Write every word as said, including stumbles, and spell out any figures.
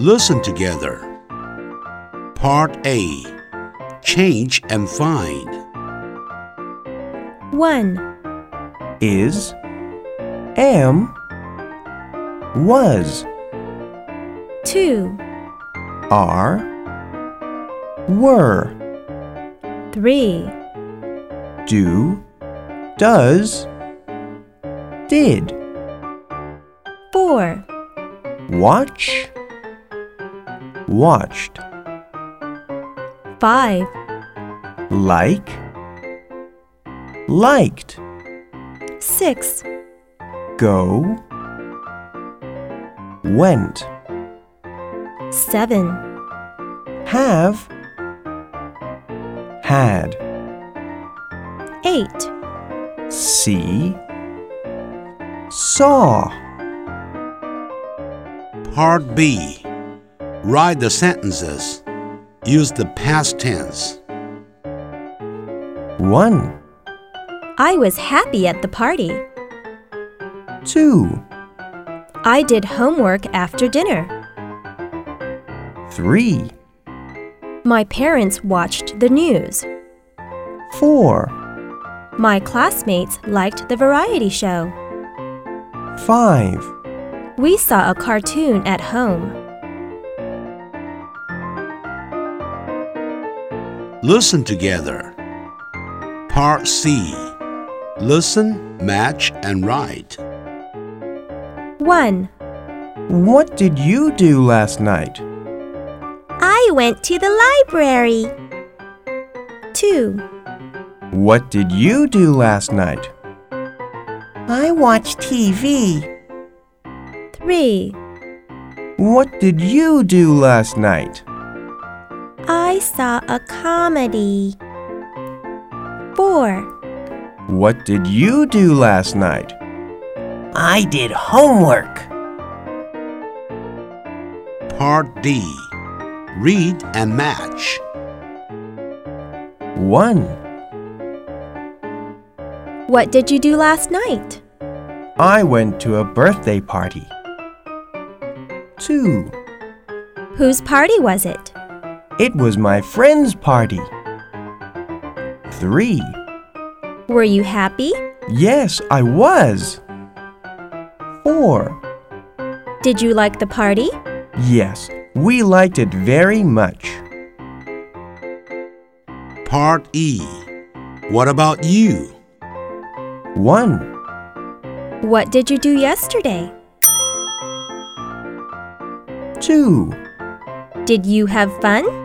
Listen together. Part A. Change and find. one. Is, am, was, two. are, were, three. do, does, did, four. watch, watched, five. like, liked, six. go, went, seven. have, had, eight. see, saw. Part B. Write the sentences. Use the past tense. one, I was happy at the party. two, I did homework after dinner. three, My parents watched the news. four, My classmates liked the variety show. five, We saw a cartoon at home. Listen together. Part C. Listen, match, and write. one. what did you do last night? I went to the library. two. What did you do last night? I watched T V. three. What did you do last night? I saw a comedy. four. What did you do last night? I did homework. Part D. Read and match. one, What did you do last night? I went to a birthday party. two, Whose party was it? it was my friend's party. three, Were you happy? yes, I was. four, Did you like the party? yes, we liked it very much. Part E. What about you? one, What did you do yesterday? two, Did you have fun?